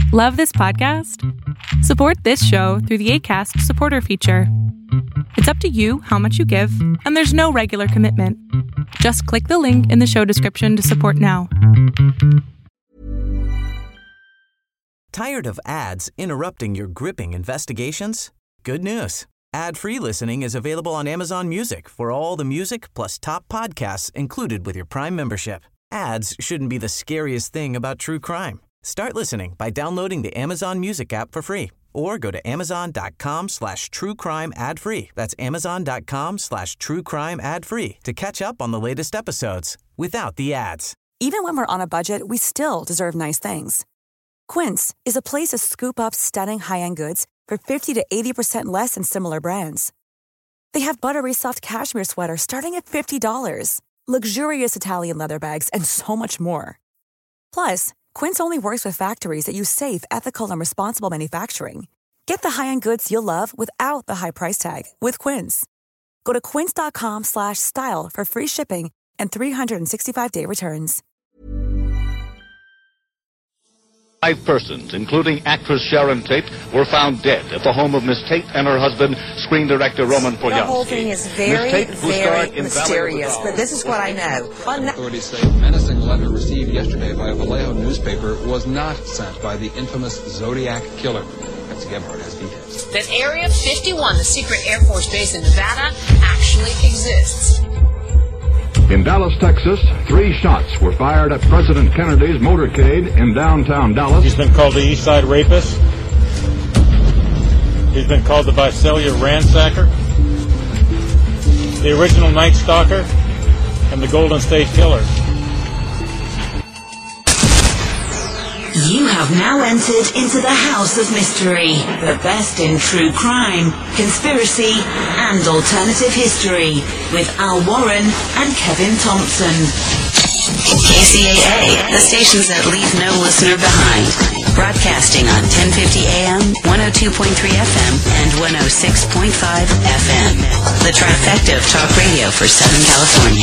Love this podcast? Support this show through the Acast supporter feature. It's up to you how much you give, and there's no regular commitment. Just click the link in the show description to support now. Tired of ads interrupting your gripping investigations? Good news. Ad-free listening is available on Amazon Music for all the music plus top podcasts included with your Prime membership. Ads shouldn't be the scariest thing about true crime. Start listening by downloading the Amazon Music app for free or go to amazon.com/truecrime ad-free. That's amazon.com/truecrime ad-free to catch up on the latest episodes without the ads. Even when we're on a budget, we still deserve nice things. Quince is a place to scoop up stunning high-end goods for 50 to 80% less than similar brands. They have buttery soft cashmere sweaters starting at $50, luxurious Italian leather bags, and so much more. Plus, Quince only works with factories that use safe, ethical, and responsible manufacturing. Get the high-end goods you'll love without the high price tag with Quince. Go to quince.com/style for free shipping and 365-day returns. 5 persons, including actress Sharon Tate, were found dead at the home of Miss Tate and her husband, screen director Roman Polanski. The whole thing is very, very mysterious, but this is what I know. Authorities say a menacing letter received yesterday by a Vallejo newspaper was not sent by the infamous Zodiac killer. Betsy Gebhardt has details. That Area 51, the secret Air Force base in Nevada, actually exists. In Dallas, Texas, 3 shots were fired at President Kennedy's motorcade in downtown Dallas. He's been called the East Side Rapist. He's been called the Visalia Ransacker, the original Night Stalker, and the Golden State Killer. You have now entered into the House of Mystery, the best in true crime, conspiracy, and alternative history, with Al Warren and Kevin Thompson. KCAA, the stations that leave no listener behind. Broadcasting on 1050 AM, 102.3 FM, and 106.5 FM. The trifecta of talk radio for Southern California.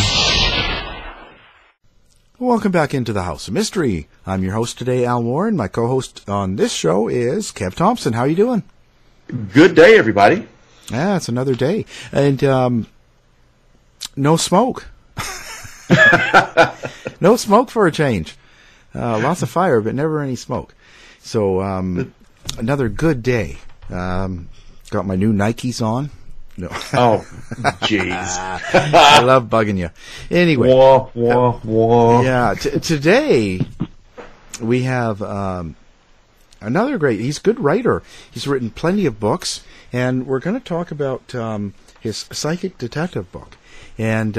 Welcome back into the House of Mystery. I'm your host today, Al Warren. My co-host on this show is Kev Thompson. How you doing? Good day, everybody. Yeah, it's another day. And no smoke. No smoke for a change. Lots of fire, but never any smoke. So another good day. Got my new Nikes on. No. Oh, jeez. I love bugging you. Anyway. Wah, wah, wah. Yeah, today we have another great, he's a good writer. He's written plenty of books, and we're going to talk about his psychic detective book and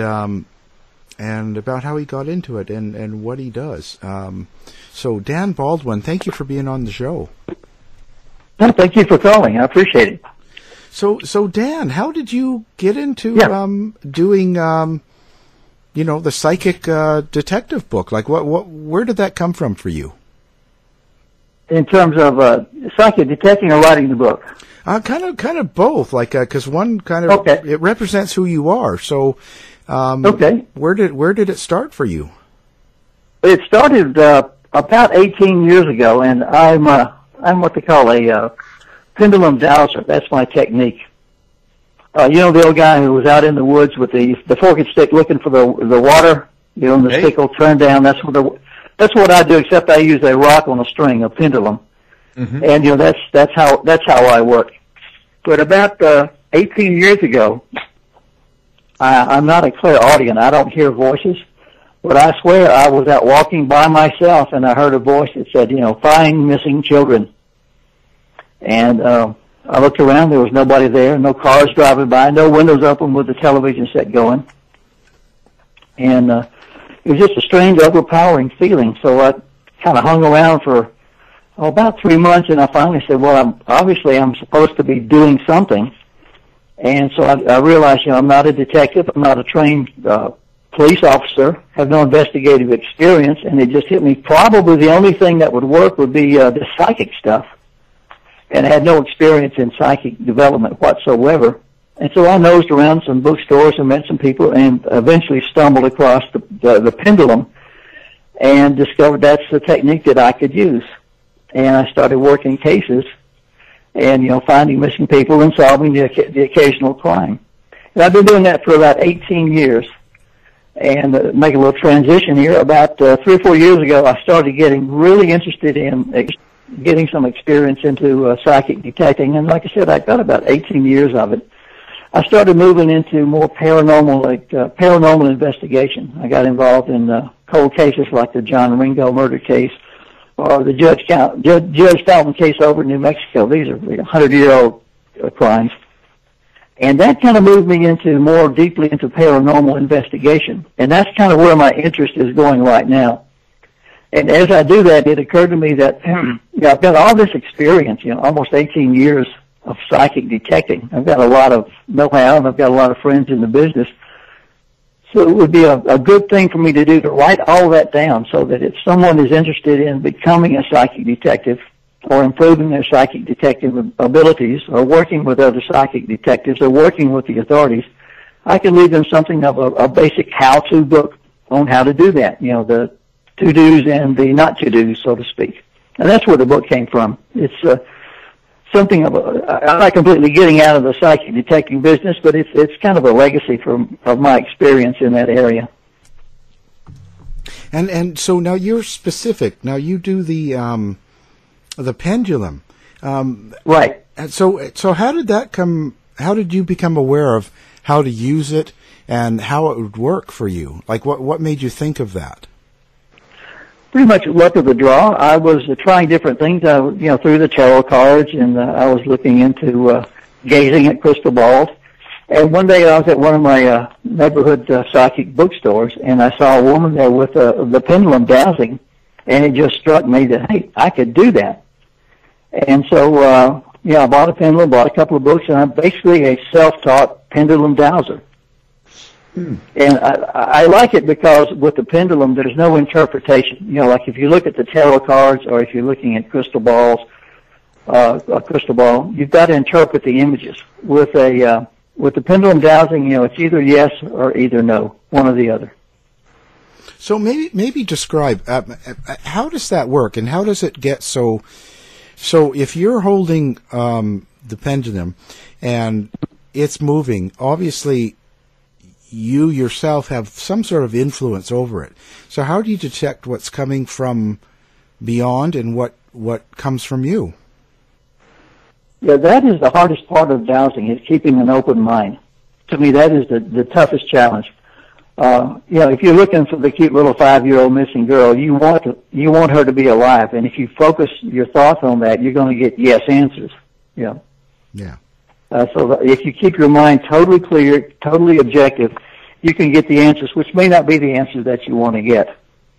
about how he got into it and what he does. So Dan Baldwin, thank you for being on the show. Well, thank you for calling. I appreciate it. So Dan, how did you get into doing the psychic detective book? Like where did that come from for you? In terms of psychic detecting or writing the book? Kind of both. Like because one kind of it represents who you are. So where did it start for you? It started about 18 years ago, and I'm what they call a pendulum dowser. That's my technique. The old guy who was out in the woods with the fork and stick looking for the water, and the stick will turn down. That's what I do, except I use a rock on a string, a pendulum. Mm-hmm. And that's how I work. But about 18 years ago, I'm not a clairaudient. I don't hear voices, but I swear I was out walking by myself and I heard a voice that said, find missing children. And I looked around. There was nobody there, no cars driving by, no windows open with the television set going. And it was just a strange, overpowering feeling. So I kind of hung around for about 3 months, and I finally said, well, I'm supposed to be doing something. And so I realized, I'm not a detective. I'm not a trained police officer, have no investigative experience, and it just hit me. Probably the only thing that would work would be the psychic stuff. And I had no experience in psychic development whatsoever. And so I nosed around some bookstores and met some people and eventually stumbled across the pendulum and discovered that's the technique that I could use. and I started working cases and, finding missing people and solving the occasional crime. And I've been doing that for about 18 years. And make a little transition here. About 3 or 4 years ago, I started getting really interested in getting some experience into psychic detecting. And like I said, I got about 18 years of it. I started moving into more paranormal investigation. I got involved in cold cases like the John Ringo murder case or the Judge Fountain case over in New Mexico. These are 100-year-old crimes. And that kind of moved me more deeply into paranormal investigation. And that's kind of where my interest is going right now. And as I do that, it occurred to me that I've got all this experience, almost 18 years of psychic detecting. I've got a lot of know-how, and I've got a lot of friends in the business. So it would be a good thing for me to do to write all that down so that if someone is interested in becoming a psychic detective or improving their psychic detective abilities or working with other psychic detectives or working with the authorities, I can leave them something of a basic how-to book on how to do that, the to-dos and the not-to-dos, so to speak. And that's where the book came from. It's something I'm not completely getting out of the psychic detecting business, but it's kind of a legacy of my experience in that area. And so now you're specific. Now you do the pendulum, right? And so how did that come? How did you become aware of how to use it and how it would work for you? Like what made you think of that? Pretty much luck of the draw. I was trying different things, through the tarot cards, and I was looking into gazing at crystal balls. And one day I was at one of my neighborhood psychic bookstores, and I saw a woman there with the pendulum dowsing, and it just struck me that, hey, I could do that. And so, I bought a pendulum, bought a couple of books, and I'm basically a self-taught pendulum dowser. And I like it because with the pendulum, there's no interpretation. Like if you look at the tarot cards or if you're looking at crystal balls, a crystal ball, you've got to interpret the images. With the pendulum dowsing, it's either yes or either no, one or the other. So maybe describe how does that work and how does it get so if you're holding the pendulum and it's moving, obviously you yourself have some sort of influence over it. So how do you detect what's coming from beyond and what comes from you? Yeah, that is the hardest part of dowsing, is keeping an open mind. To me, that is the toughest challenge. If you're looking for the cute little 5-year-old missing girl, you want her to be alive, and if you focus your thoughts on that, you're going to get yes answers. Yeah. So if you keep your mind totally clear, totally objective, you can get the answers, which may not be the answers that you want to get.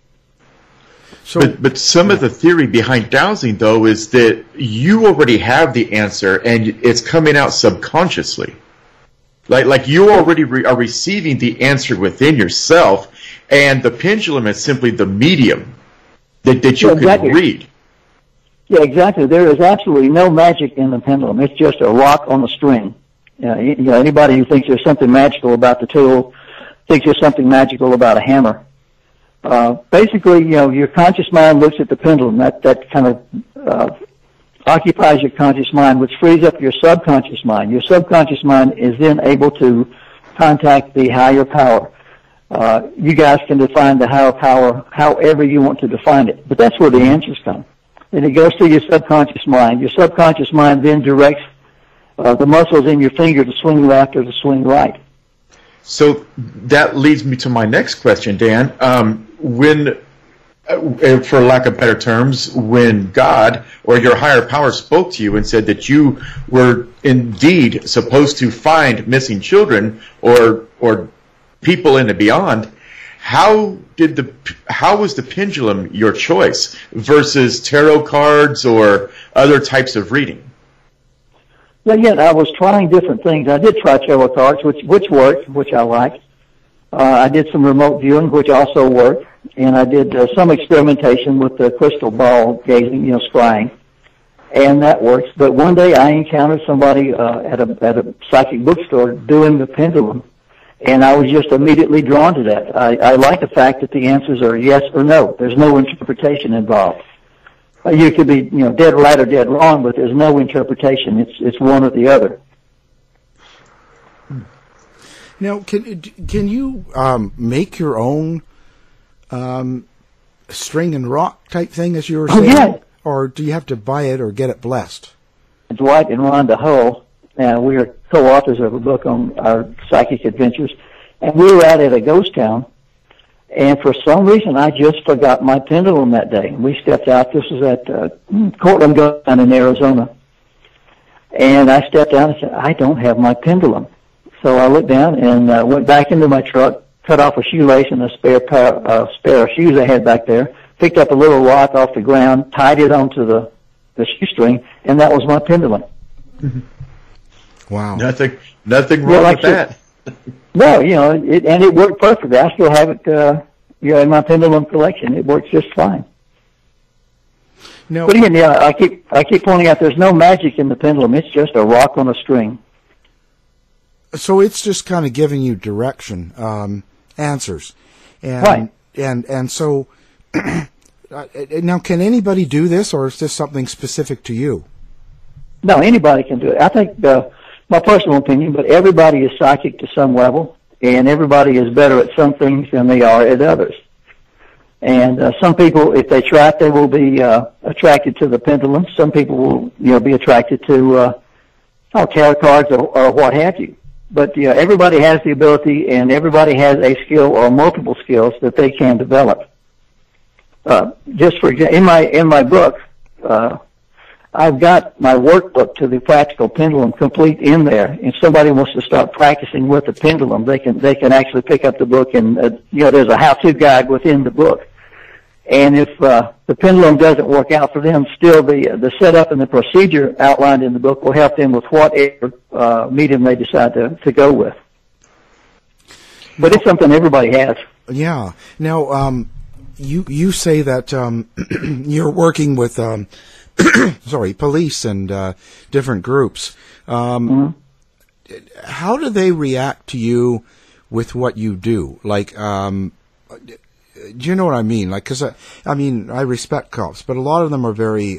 So, but some of the theory behind dowsing, though, is that you already have the answer, and it's coming out subconsciously. Like you already are receiving the answer within yourself, and the pendulum is simply the medium that you can read. Yeah, exactly. There is absolutely no magic in the pendulum. It's just a rock on a string. Anybody who thinks there's something magical about the tool thinks there's something magical about a hammer. Basically, your conscious mind looks at the pendulum. That kind of occupies your conscious mind, which frees up your subconscious mind. Your subconscious mind is then able to contact the higher power. You guys can define the higher power however you want to define it, but that's where the answers come. And it goes through your subconscious mind. Your subconscious mind then directs the muscles in your finger to swing left or to swing right. So that leads me to my next question, Dan. When, for lack of better terms, when God or your higher power spoke to you and said that you were indeed supposed to find missing children or people in the beyond, how was the pendulum your choice versus tarot cards or other types of reading? Well, yeah, I was trying different things. I did try tarot cards, which worked, which I liked. I did some remote viewing, which also worked, and I did some experimentation with the crystal ball gazing, scrying, and that works. But one day I encountered somebody at a psychic bookstore doing the pendulum, and I was just immediately drawn to that. I like the fact that the answers are yes or no. There's no interpretation involved. You could be, dead right or dead wrong, but there's no interpretation. It's one or the other. Now, can you make your own string and rock type thing, as you were saying? Yeah. Or do you have to buy it or get it blessed? Dwight and Rhonda Hull, we are co-authors of a book on our psychic adventures, and we were out at a ghost town, and for some reason I just forgot my pendulum that day. We stepped out. This was at Cortland Ghost Town in Arizona, and I stepped out and said, I don't have my pendulum. So I looked down and went back into my truck, cut off a shoelace and a spare of shoes I had back there, picked up a little rock off the ground, tied it onto the shoestring, and that was my pendulum. Mm-hmm. Wow. Nothing wrong with that. No, and it worked perfectly. I still have it, in my pendulum collection. It works just fine. No. But again, I keep pointing out there's no magic in the pendulum. It's just a rock on a string. So it's just kind of giving you direction, answers, and right. And so now, can anybody do this, or is this something specific to you? No, anybody can do it. I think my personal opinion, but everybody is psychic to some level, and everybody is better at some things than they are at others. And some people, if they try it, they will be attracted to the pendulum. Some people will, be attracted to tarot cards or what have you. But everybody has the ability, and everybody has a skill or multiple skills that they can develop. Just for example, in my book, I've got my workbook to the practical pendulum complete in there. If somebody wants to start practicing with the pendulum, they can actually pick up the book, and there's a how-to guide within the book. And if the pendulum doesn't work out for them, still the setup and the procedure outlined in the book will help them with whatever medium they decide to go with. But it's something everybody has. Yeah. Now, you say that you're working with police and different groups. How do they react to you with what you do? Like, do you know what I mean? Like, because I respect cops, but a lot of them are very,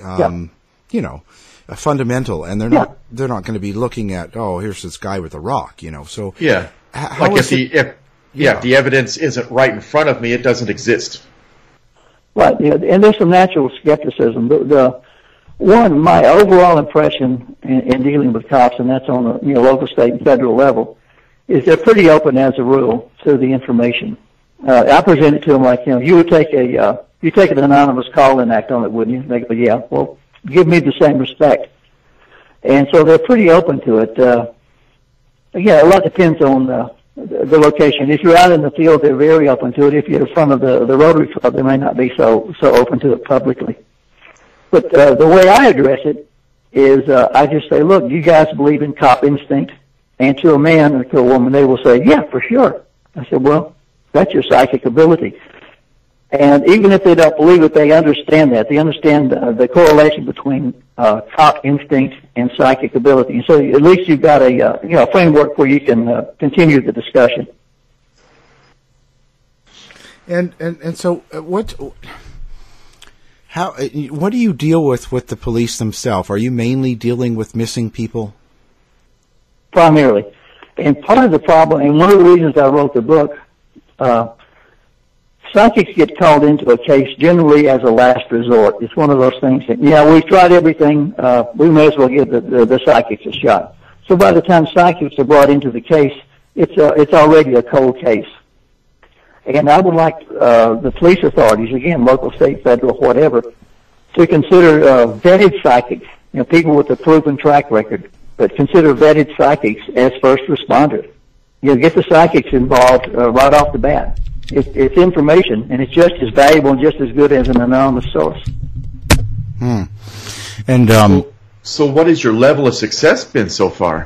fundamental, and they're not going to be looking at, here's this guy with a rock, So yeah, if the evidence isn't right in front of me, it doesn't exist. Right, and there's some natural skepticism. My overall impression in dealing with cops, and that's on the local, state, and federal level, is they're pretty open as a rule to the information. I present it to them like, you would take an anonymous call-in act on it, wouldn't you? They go, yeah. Well, give me the same respect. And so they're pretty open to it. Again, a lot depends on the location. If you're out in the field, they're very open to it. If you're in front of the Rotary Club, they may not be so open to it publicly. But the way I address it is I just say, look, you guys believe in cop instinct? And to a man or to a woman, they will say, yeah, for sure. I said, well, that's your psychic ability. And even if they don't believe it, they understand that. They understand the correlation between cop instinct and psychic ability. And so at least you've got a framework where you can continue the discussion. And so what do you deal with the police themselves? Are you mainly dealing with missing people? Primarily. And part of the problem, and one of the reasons I wrote the book, psychics get called into a case generally as a last resort. It's one of those things that, we've tried everything, we may as well give the psychics a shot. So by the time psychics are brought into the case, it's already a cold case. And I would like the police authorities, again, local, state, federal, whatever, to consider vetted psychics, people with a proven track record, but consider vetted psychics as first responders. Get the psychics involved right off the bat. It's information, and it's just as valuable and just as good as an anonymous source. And so what has your level of success been so far?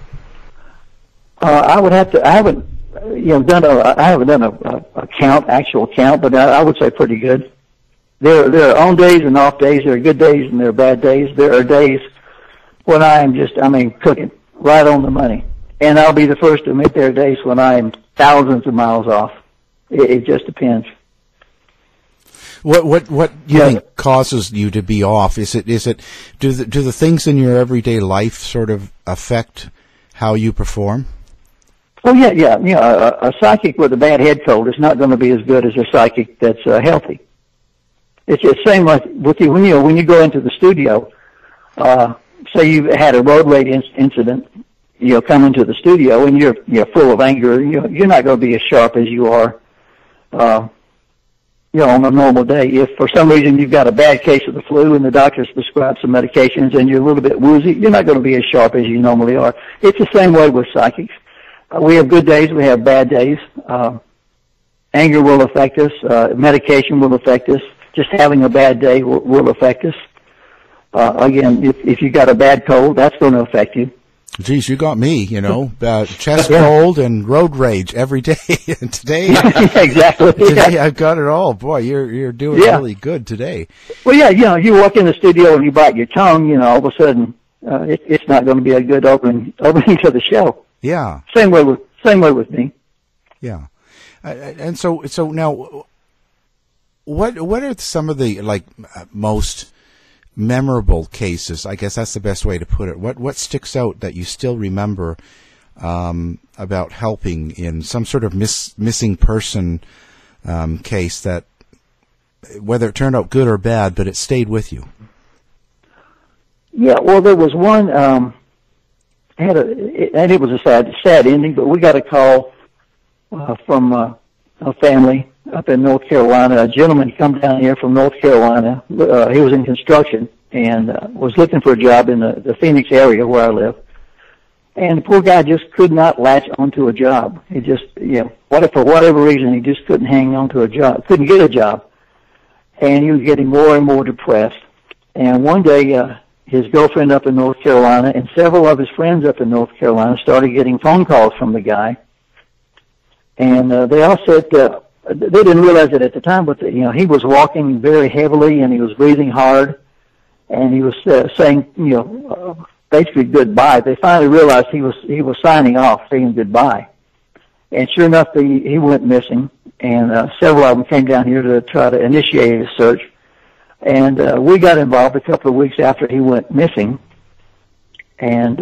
I haven't done a actual count, but I would say pretty good. There are on days and off days. There are good days and there are bad days. There are days when I am cooking right on the money. And I'll be the first to admit there are days when I am thousands of miles off. It just depends. What you think causes you to be off? Do the things in your everyday life sort of affect how you perform? Oh yeah. A psychic with a bad head cold is not going to be as good as a psychic that's healthy. It's the same like with you when you go into the studio. Say you had a road rage incident, come into the studio and you're full of anger. You're not going to be as sharp as you are. On a normal day. If for some reason you've got a bad case of the flu and the doctor's prescribed some medications and you're a little bit woozy, you're not going to be as sharp as you normally are. It's the same way with psychics. We have good days, we have bad days. Anger will affect us. Medication will affect us. Just having a bad day will affect us. Again, if you got a bad cold, that's going to affect you. Geez, you got me, chest cold and road rage every day. And today, exactly. Today I've got it all. Boy, you're doing really good today. Well, you walk in the studio and you bite your tongue, all of a sudden, it's not going to be a good opening to the show. Yeah. Same way with me. Yeah. And so now, what are some of the most memorable cases? I guess that's the best way to put it. What sticks out that you still remember about helping in some sort of missing person case that, whether it turned out good or bad, but it stayed with you? Yeah, well, there was one, and it was a sad ending, but we got a call from a family up in North Carolina. A gentleman come down here from North Carolina. He was in construction and was looking for a job in the Phoenix area where I live. And the poor guy just could not latch onto a job. He just, for whatever reason, he just couldn't hang on to a job, couldn't get a job. And he was getting more and more depressed. And one day, his girlfriend up in North Carolina and several of his friends up in North Carolina started getting phone calls from the guy. And they all said, they didn't realize it at the time, but he was walking very heavily and he was breathing hard, and he was saying, basically goodbye. They finally realized he was signing off, saying goodbye. And sure enough, he went missing, and several of them came down here to try to initiate a search. And we got involved a couple of weeks after he went missing, and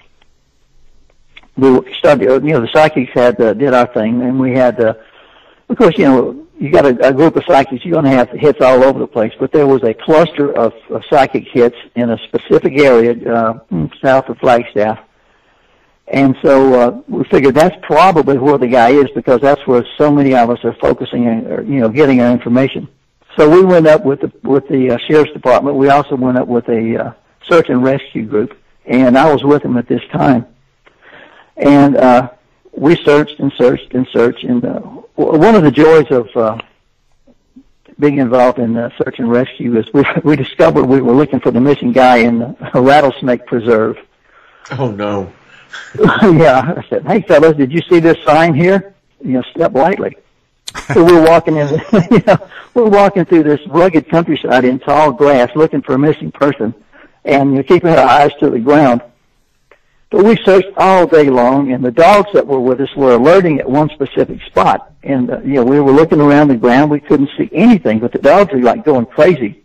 we started. The psychics did our thing, and we had. Of course, you got a group of psychics, you're going to have hits all over the place, but there was a cluster of psychic hits in a specific area south of Flagstaff. And so we figured that's probably where the guy is, because that's where so many of us are focusing and, getting our information. So we went up with the sheriff's department. We also went up with a search and rescue group, and I was with them at this time. And we searched and searched and searched, and one of the joys of being involved in search and rescue is we discovered we were looking for the missing guy in a rattlesnake preserve. Oh, no. Yeah, I said, hey, fellas, did you see this sign here? Step lightly. So we're walking we're walking through this rugged countryside in tall grass looking for a missing person, and keeping our eyes to the ground. But we searched all day long, and the dogs that were with us were alerting at one specific spot. And, we were looking around the ground. We couldn't see anything, but the dogs were like going crazy.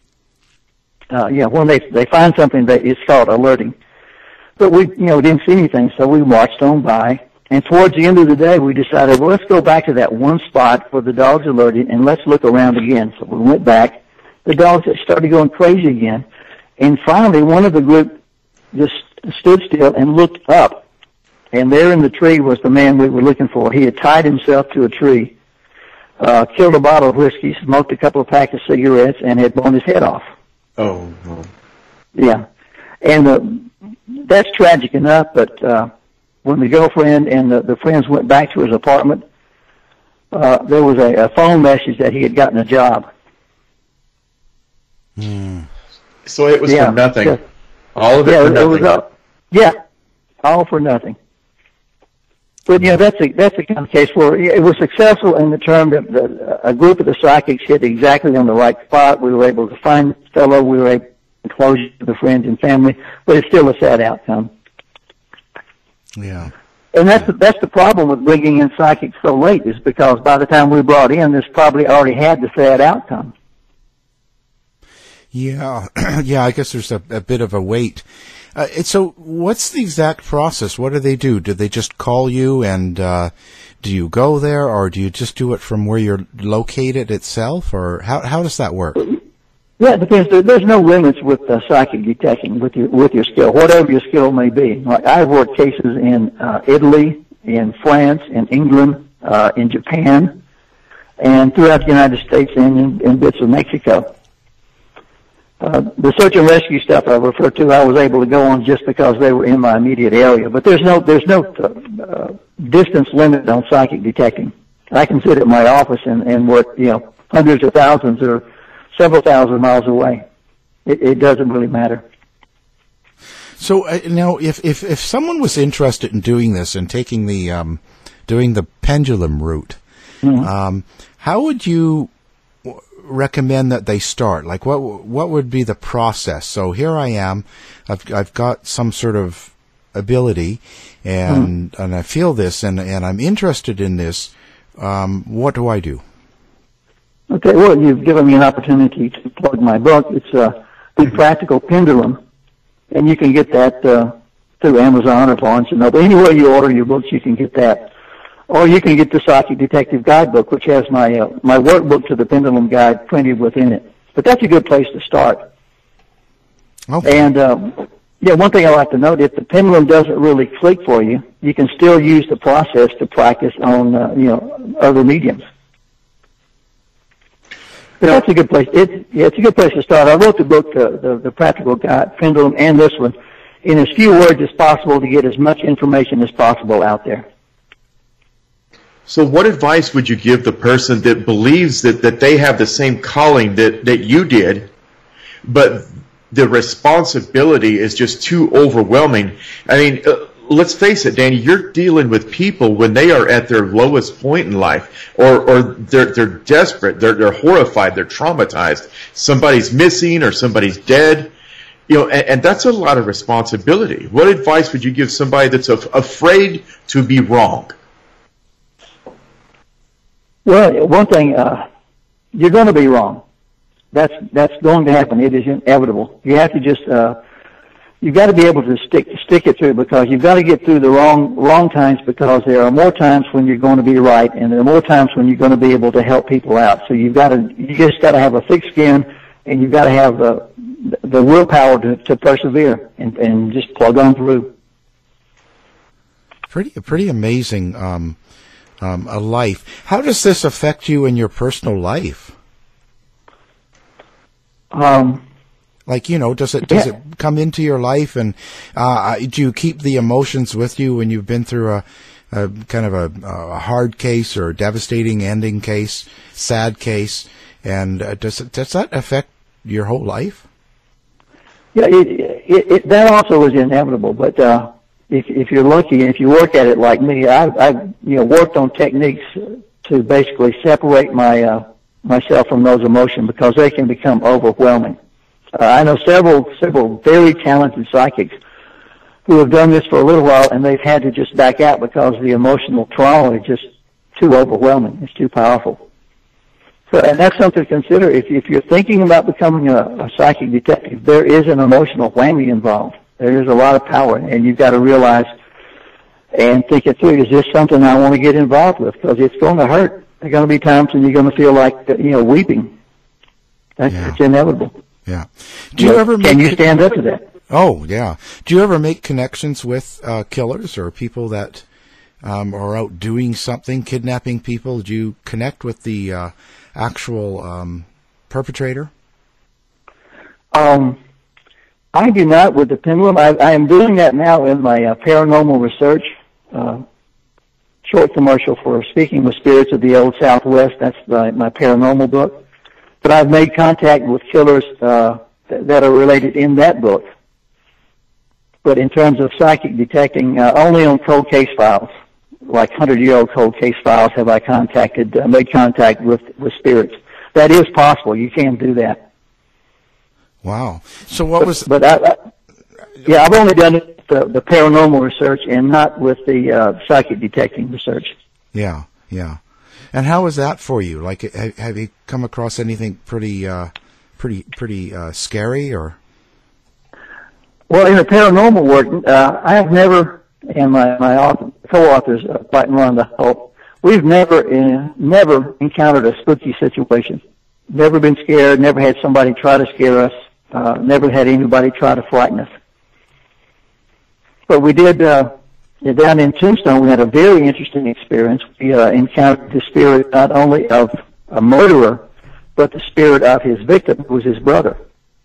When they find something, it's called alerting. But we, didn't see anything, so we marched on by. And towards the end of the day, we decided, well, let's go back to that one spot where the dogs alerted, and let's look around again. So we went back. The dogs started going crazy again. And finally, one of the group just stood still and looked up, and there in the tree was the man we were looking for. He had tied himself to a tree, killed a bottle of whiskey, smoked a couple of packs of cigarettes, and had blown his head off. Oh, no. Yeah. And that's tragic enough, but when the girlfriend and the friends went back to his apartment, there was a phone message that he had gotten a job. So it was for nothing. Yeah. All of it for nothing. All for nothing. But that's the kind of case where it was successful in the term that a group of the psychics hit exactly on the right spot. We were able to find the fellow. We were able to close to the friends and family, but it's still a sad outcome. Yeah. And that's the problem with bringing in psychics so late, is because by the time we brought in, this probably already had the sad outcome. Yeah, yeah. I guess there's a bit of a wait. So, what's the exact process? What do they do? Do they just call you, and do you go there, or do you just do it from where you're located itself, or how does that work? Yeah, it depends. There's no limits with psychic detecting with your skill, whatever your skill may be. Like I've worked cases in Italy, in France, in England, in Japan, and throughout the United States and in bits of Mexico. The search and rescue stuff I referred to, I was able to go on just because they were in my immediate area. But there's no distance limit on psychic detecting. I can sit at my office and work, hundreds of thousands or several thousand miles away. It doesn't really matter. So now, if someone was interested in doing this and taking the doing the pendulum route, mm-hmm. How would you recommend that they start? Like, what would be the process? So here I am, I've got some sort of ability, and I feel this, and I'm interested in this. What do I do? Okay, well, you've given me an opportunity to plug my book. It's The Practical Pendulum, and you can get that through Amazon or Barnes & Noble. Anywhere you order your books, you can get that. Or you can get the Psychic Detective Guidebook, which has my workbook to the Pendulum Guide printed within it. But that's a good place to start. Okay. And one thing I like to note: if the pendulum doesn't really click for you, you can still use the process to practice on other mediums. But that's a good place. It's a good place to start. I wrote the book, the Practical Guide, Pendulum, and this one in as few words as possible to get as much information as possible out there. So what advice would you give the person that believes that they have the same calling that you did, but the responsibility is just too overwhelming? I mean, let's face it, Danny, you're dealing with people when they are at their lowest point in life, or they're desperate, they're horrified, they're traumatized. Somebody's missing or somebody's dead. And that's a lot of responsibility. What advice would you give somebody that's afraid to be wrong? Well, one thing, you're going to be wrong. That's going to happen. It is inevitable. You have to just, you've got to be able to stick it through, because you've got to get through the wrong times, because there are more times when you're going to be right, and there are more times when you're going to be able to help people out. So you just got to have a thick skin, and you've got to have the willpower to persevere and just plug on through. Pretty amazing. A life. How does this affect you in your personal life? Does it come into your life, and do you keep the emotions with you when you've been through a kind of a hard case or a devastating ending case, sad case, and does that affect your whole life? Yeah, that also is inevitable, but if you're lucky and if you work at it like me, I've worked on techniques to basically separate myself from those emotions, because they can become overwhelming. I know several very talented psychics who have done this for a little while, and they've had to just back out because the emotional trauma is just too overwhelming. It's too powerful. So, and that's something to consider. If you're thinking about becoming a psychic detective, there is an emotional whammy involved. There is a lot of power, and you've got to realize and think it through. Is this something I want to get involved with? Because it's going to hurt. There are going to be times when you're going to feel like, weeping. It's inevitable. Yeah. Can you stand up to that? Oh, yeah. Do you ever make connections with killers or people that are out doing something, kidnapping people? Do you connect with the actual perpetrator? I do not with the pendulum. I am doing that now in my paranormal research short commercial for Speaking with Spirits of the Old Southwest. That's my paranormal book. But I've made contact with killers that are related in that book. But in terms of psychic detecting, only on cold case files, like 100-year-old cold case files, have I made contact with spirits. That is possible. You can do that. Wow. So what was... But I've only done the paranormal research and not with the psychic detecting research. Yeah, yeah. And how was that for you? Like, have you come across anything pretty pretty scary, or? Well, in the paranormal work, I have never, and my co-authors, White and Rhonda Hope, we've never encountered a spooky situation. Never been scared, never had somebody try to scare us, never had anybody try to frighten us. But we did, down in Tombstone, we had a very interesting experience. We encountered the spirit not only of a murderer, but the spirit of his victim, who was his brother.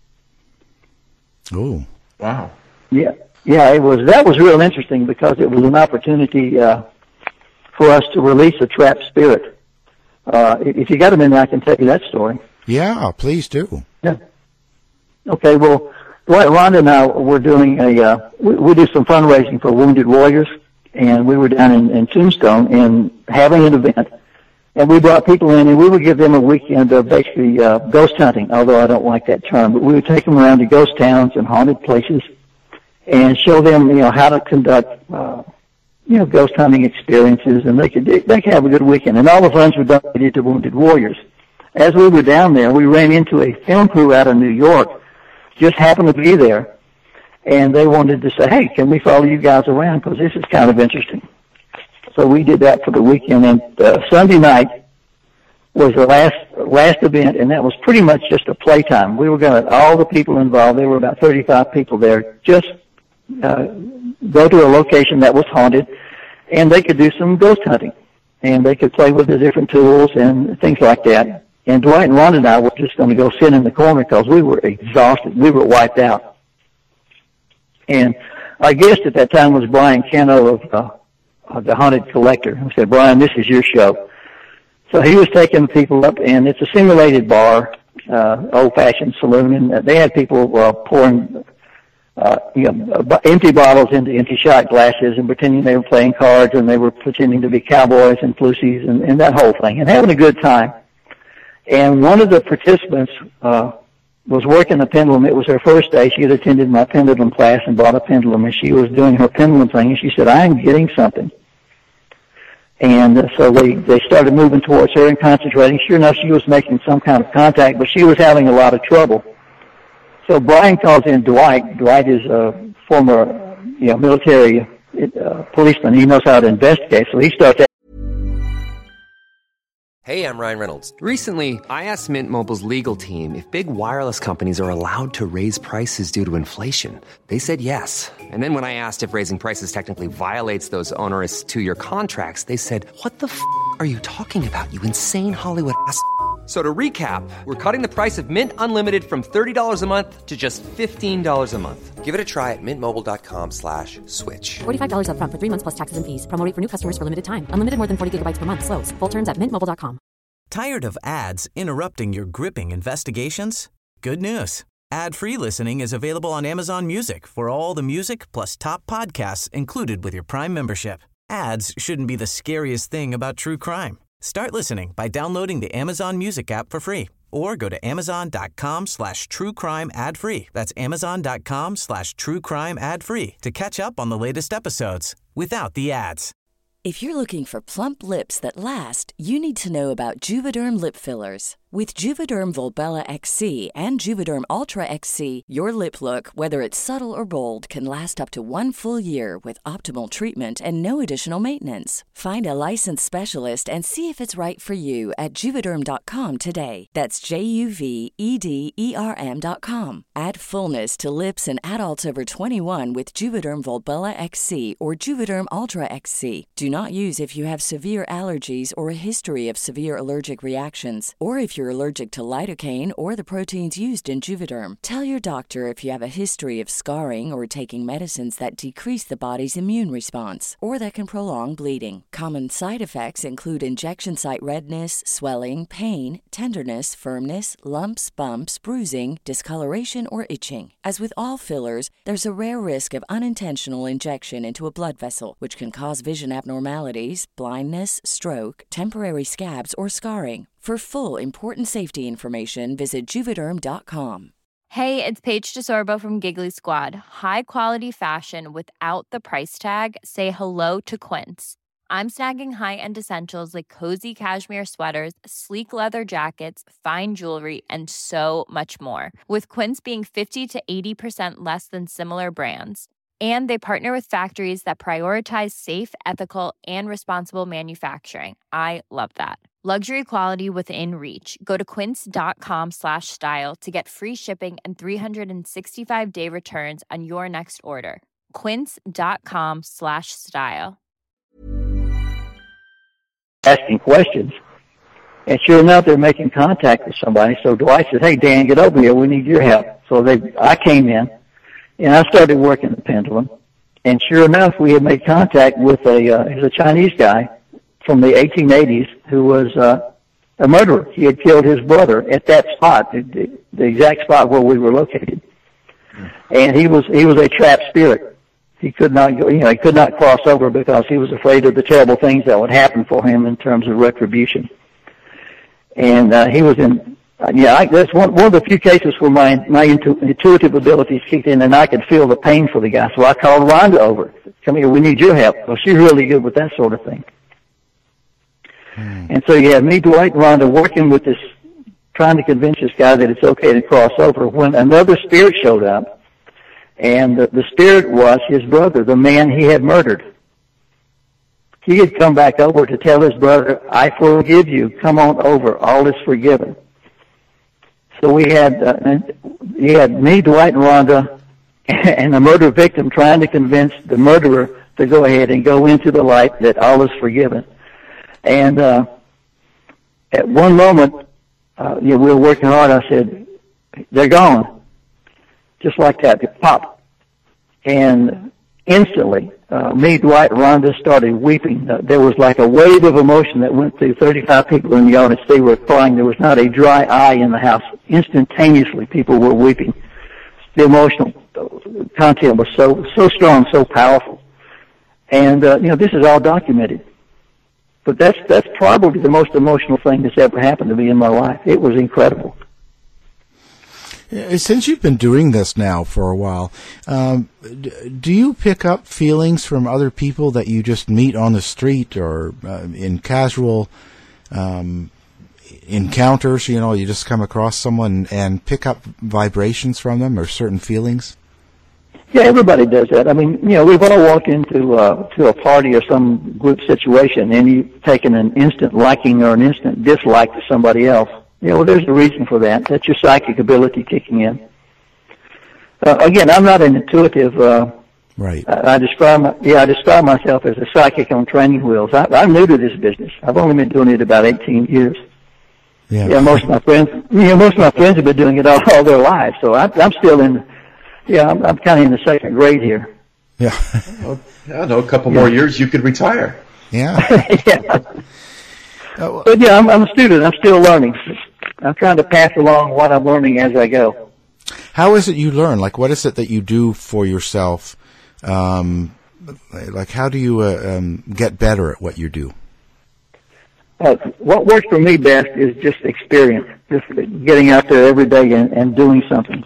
Oh. Wow. Yeah, that was real interesting because it was an opportunity for us to release a trapped spirit. If you got a minute, I can tell you that story. Yeah, please do. Yeah. Okay, well, Rhonda and I were doing we do some fundraising for Wounded Warriors, and we were down in Tombstone and having an event. And we brought people in, and we would give them a weekend of basically ghost hunting, although I don't like that term. But we would take them around to ghost towns and haunted places and show them, how to conduct, ghost hunting experiences, and they could have a good weekend. And all the funds were donated to Wounded Warriors. As we were down there, we ran into a film crew out of New York, just happened to be there, and they wanted to say, hey, can we follow you guys around, because this is kind of interesting. So we did that for the weekend, and Sunday night was the last event, and that was pretty much just a playtime. We were going to, all the people involved, there were about 35 people there, just go to a location that was haunted, and they could do some ghost hunting, and they could play with the different tools and things like that. And Dwight and Rhonda and I were just going to go sit in the corner because we were exhausted. We were wiped out. And our guest at that time was Brian Cano of the Haunted Collector. I said, Brian, this is your show. So he was taking people up, and it's a simulated bar, old-fashioned saloon, and they had people pouring empty bottles into empty shot glasses and pretending they were playing cards, and they were pretending to be cowboys and floozies and that whole thing, and having a good time. And one of the participants was working the pendulum. It was her first day. She had attended my pendulum class and bought a pendulum, and she was doing her pendulum thing, and she said, I am getting something. And so they started moving towards her and concentrating. Sure enough, she was making some kind of contact, but she was having a lot of trouble. So Brian calls in Dwight. Dwight is a former military policeman. He knows how to investigate, so he starts. Hey, I'm Ryan Reynolds. Recently, I asked Mint Mobile's legal team if big wireless companies are allowed to raise prices due to inflation. They said yes. And then when I asked if raising prices technically violates those onerous 2-year contracts, they said, what the f*** are you talking about, you insane Hollywood ass f- So to recap, we're cutting the price of Mint Unlimited from $30 a month to just $15 a month. Give it a try at mintmobile.com/switch. $45 up front for 3 months plus taxes and fees. Promo rate for new customers for limited time. Unlimited more than 40 gigabytes per month. Slows full terms at mintmobile.com. Tired of ads interrupting your gripping investigations? Good news. Ad-free listening is available on Amazon Music for all the music plus top podcasts included with your Prime membership. Ads shouldn't be the scariest thing about true crime. Start listening by downloading the Amazon Music app for free or go to amazon.com/truecrime ad-free. That's amazon.com/truecrime ad-free to catch up on the latest episodes without the ads. If you're looking for plump lips that last, you need to know about Juvederm lip fillers. With Juvederm Volbella XC and Juvederm Ultra XC, your lip look, whether it's subtle or bold, can last up to 1 full year with optimal treatment and no additional maintenance. Find a licensed specialist and see if it's right for you at Juvederm.com today. That's JUVEDERM.com. Add fullness to lips in adults over 21 with Juvederm Volbella XC or Juvederm Ultra XC. Do not use if you have severe allergies or a history of severe allergic reactions, or if you're allergic to lidocaine or the proteins used in Juvederm. Tell your doctor if you have a history of scarring or taking medicines that decrease the body's immune response or that can prolong bleeding. Common side effects include injection site redness, swelling, pain, tenderness, firmness, lumps, bumps, bruising, discoloration, or itching. As with all fillers, there's a rare risk of unintentional injection into a blood vessel, which can cause vision abnormalities, blindness, stroke, temporary scabs, or scarring. For full, important safety information, visit Juvederm.com. Hey, it's Paige DeSorbo from Giggly Squad. High quality fashion without the price tag. Say hello to Quince. I'm snagging high-end essentials like cozy cashmere sweaters, sleek leather jackets, fine jewelry, and so much more. With Quince being 50 to 80% less than similar brands. And they partner with factories that prioritize safe, ethical, and responsible manufacturing. I love that. Luxury quality within reach. Go to quince.com/style to get free shipping and 365-day returns on your next order. Quince.com/style. Asking questions. And sure enough, they're making contact with somebody. So Dwight said, "Hey, Dan, get over here. We need your help." So I came in, and I started working the pendulum. And sure enough, we had made contact with he was a Chinese guy from the 1880s who was a murderer. He had killed his brother at that spot, the exact spot where we were located. And he was a trapped spirit. He could not go, he could not cross over because he was afraid of the terrible things that would happen for him in terms of retribution. And he was in, that's one of the few cases where my intuitive abilities kicked in, and I could feel the pain for the guy. So I called Rhonda over. "Come here, we need your help." Well, she's really good with that sort of thing. And so you have me, Dwight, and Rhonda working with this, trying to convince this guy that it's okay to cross over, when another spirit showed up. And the spirit was his brother, the man he had murdered. He had come back over to tell his brother, "I forgive you. Come on over. All is forgiven." So he had me, Dwight, and Rhonda, and the murder victim trying to convince the murderer to go ahead and go into the light that all is forgiven. And at one moment, we were working hard. I said, "They're gone." Just like that, they popped. And instantly, me, Dwight, and Rhonda started weeping. There was like a wave of emotion that went through 35 people in the audience. They were crying. There was not a dry eye in the house. Instantaneously, people were weeping. The emotional content was so strong, so powerful. And, this is all documented. But that's probably the most emotional thing that's ever happened to me in my life. It was incredible. Since you've been doing this now for a while, do you pick up feelings from other people that you just meet on the street or in casual encounters? You just come across someone and pick up vibrations from them or certain feelings? Yeah, everybody does that. I mean, we've all walked into to a party or some group situation, and you've taken an instant liking or an instant dislike to somebody else. There's a reason for that. That's your psychic ability kicking in. Again, I'm not an intuitive. Right. I describe myself as a psychic on training wheels. I'm new to this business. I've only been doing it about 18 years. Yeah. Most of my friends have been doing it all their lives. So I'm still in. I'm kind of in the second grade here. Yeah. Well, I know a couple more years you could retire. Yeah. Yeah. But I'm a student. I'm still learning. I'm trying to pass along what I'm learning as I go. How is it you learn? Like, what is it that you do for yourself? Like, how do you get better at what you do? What works for me best is just experience, just getting out there every day and doing something.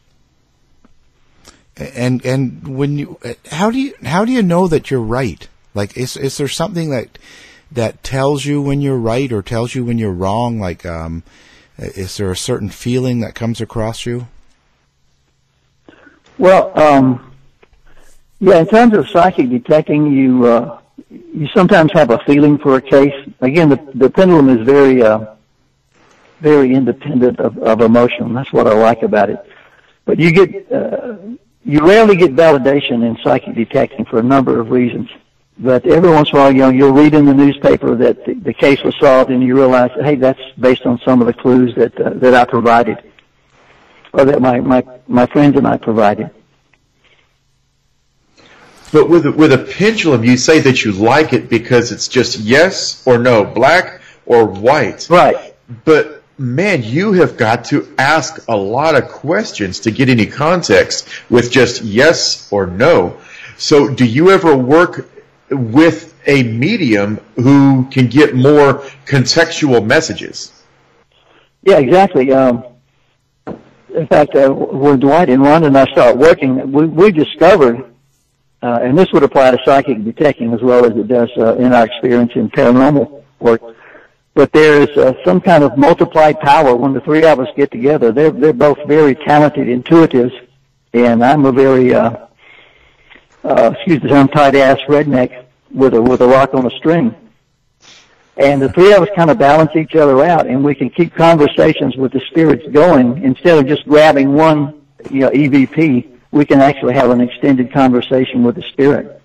And when you, how do you know that you're right? Like, is there something that tells you when you're right or tells you when you're wrong? Like, is there a certain feeling that comes across you? Well, in terms of psychic detecting, you sometimes have a feeling for a case. Again, the pendulum is very, very independent of emotion. That's what I like about it. But you rarely get validation in psychic detecting for a number of reasons. But every once in a while, you'll read in the newspaper that the case was solved, and you realize, hey, that's based on some of the clues that I provided, or that my friends and I provided. But with a pendulum, you say that you like it because it's just yes or no, black or white. Right. But man, you have got to ask a lot of questions to get any context with just yes or no. So do you ever work with a medium who can get more contextual messages? Yeah, exactly. In fact, when Dwight and Rhonda and I started working, we discovered and this would apply to psychic detecting as well as it does in our experience in paranormal work. But there is some kind of multiplied power when the three of us get together. They're both very talented intuitives, and I'm a very, excuse the term, tight-ass redneck with a rock on a string. And the three of us kind of balance each other out, and we can keep conversations with the spirits going. Instead of just grabbing one, EVP, we can actually have an extended conversation with the spirit.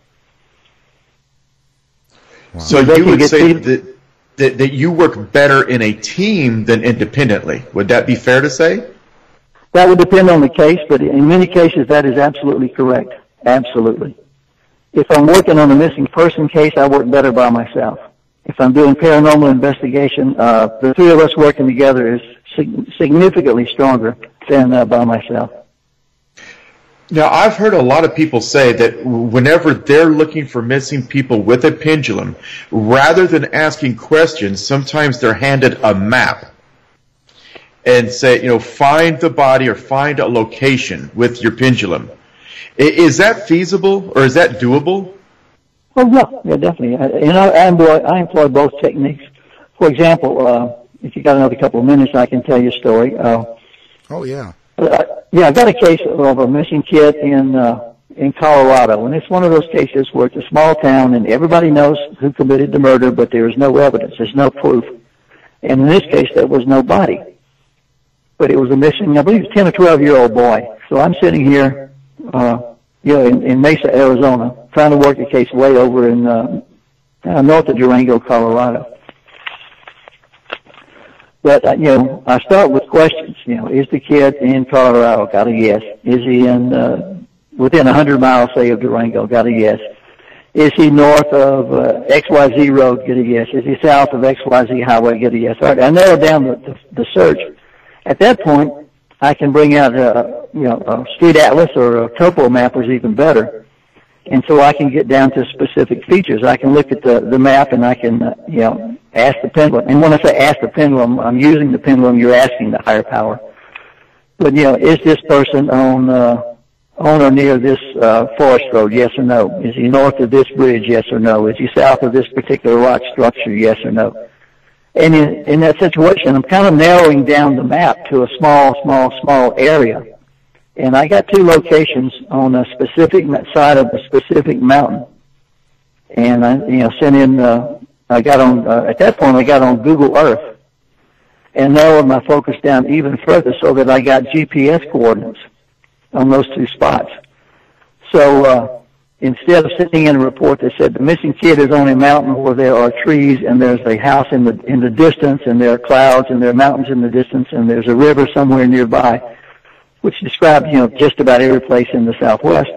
Wow. So you would say that you work better in a team than independently. Would that be fair to say? That would depend on the case, but in many cases that is absolutely correct. Absolutely. If I'm working on a missing person case, I work better by myself. If I'm doing paranormal investigation, the three of us working together is significantly stronger than by myself. Now, I've heard a lot of people say that whenever they're looking for missing people with a pendulum, rather than asking questions, sometimes they're handed a map and say, find the body or find a location with your pendulum. Is that feasible or is that doable? Oh, yeah, definitely. And I employ both techniques. For example, if you got another couple of minutes, I can tell you a story. Oh, yeah. I got a case of a missing kid in Colorado, and it's one of those cases where it's a small town and everybody knows who committed the murder, but there is no evidence, there's no proof. And in this case, there was no body, but it was a missing, I believe, 10 or 12-year-old boy. So I'm sitting here, in Mesa, Arizona, trying to work a case way over in north of Durango, Colorado. But, I start with questions. Is the kid in Colorado? Got a yes. Is he in, within 100 miles, say, of Durango? Got a yes. Is he north of XYZ Road? Get a yes. Is he south of XYZ Highway? Get a yes. All right, I narrow down the search. At that point, I can bring out a street atlas or a topo map, is even better. And so I can get down to specific features. I can look at the map and I can, ask the pendulum. And when I say ask the pendulum, I'm using the pendulum, you're asking the higher power. But, is this person on or near this forest road, yes or no? Is he north of this bridge, yes or no? Is he south of this particular rock structure, yes or no? And in that situation, I'm kind of narrowing down the map to a small area. And I got two locations on a specific side of a specific mountain. And I, sent in, I got on, at that point I got on Google Earth and narrowed my focus down even further so that I got GPS coordinates on those two spots. So, instead of sending in a report that said the missing kid is on a mountain where there are trees and there's a house in the distance and there are clouds and there are mountains in the distance and there's a river somewhere nearby, which describes, just about every place in the Southwest.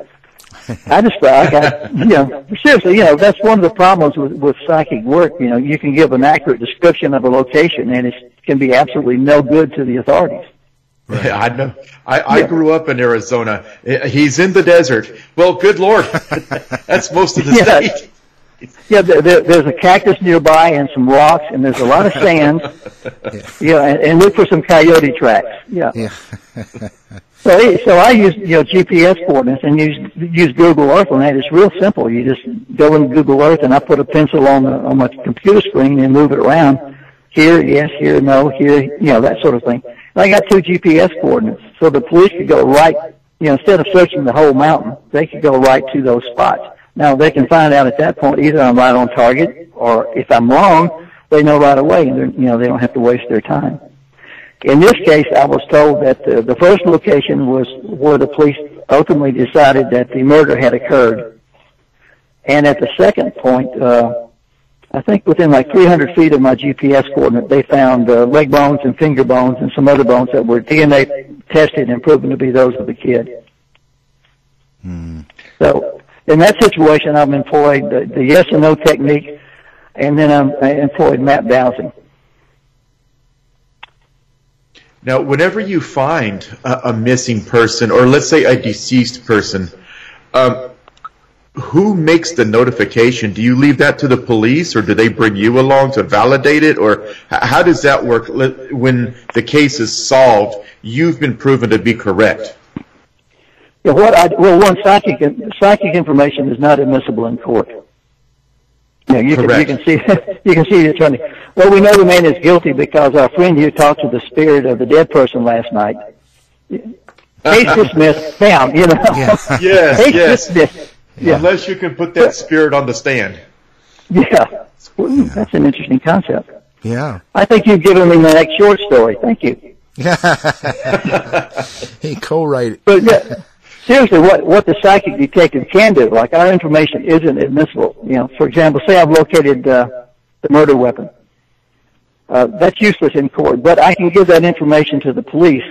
Seriously, that's one of the problems with psychic work. You can give an accurate description of a location and it can be absolutely no good to the authorities. Right. I know. I grew up in Arizona. He's in the desert. Well, good Lord. That's most of the state. Yeah, there's a cactus nearby and some rocks, and there's a lot of sand. And look for some coyote tracks. Yeah. So I use GPS coordinates and use Google Earth on that. It's real simple. You just go in Google Earth, and I put a pencil on my computer screen and move it around. Here, yes, here, no, here, that sort of thing. And I got two GPS coordinates, so the police could go right. Instead of searching the whole mountain, they could go right to those spots. Now, they can find out at that point either I'm right on target, or if I'm wrong, they know right away, and they don't have to waste their time. In this case, I was told that the first location was where the police ultimately decided that the murder had occurred. And at the second point, I think within like 300 feet of my GPS coordinate, they found leg bones and finger bones and some other bones that were DNA tested and proven to be those of the kid. So, in that situation, I've employed the yes and no technique, and then I employed map dowsing. Now, whenever you find a missing person, or let's say a deceased person, who makes the notification? Do you leave that to the police, or do they bring you along to validate it, or how does that work when the case is solved? You've been proven to be correct. One psychic information is not admissible in court. You can see the attorney. Well, we know the man is guilty because our friend here talked to the spirit of the dead person last night. Case dismissed. Bam. Yeah. Yes. Dismissed. Yeah. Unless you can put that spirit on the stand. Yeah. That's an interesting concept. Yeah. I think you've given me my next short story. Thank you. He co-write it. But seriously, what the psychic detective can do, like our information isn't admissible. For example, say I've located the murder weapon. That's useless in court, but I can give that information to the police.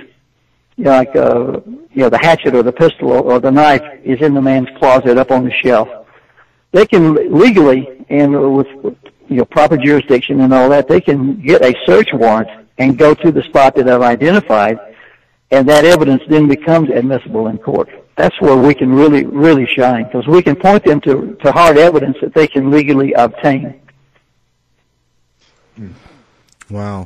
The hatchet or the pistol or the knife is in the man's closet up on the shelf. They can legally, and with proper jurisdiction and all that, they can get a search warrant and go to the spot that I've identified, and that evidence then becomes admissible in court. That's where we can really, really shine, because we can point them to hard evidence that they can legally obtain. Wow.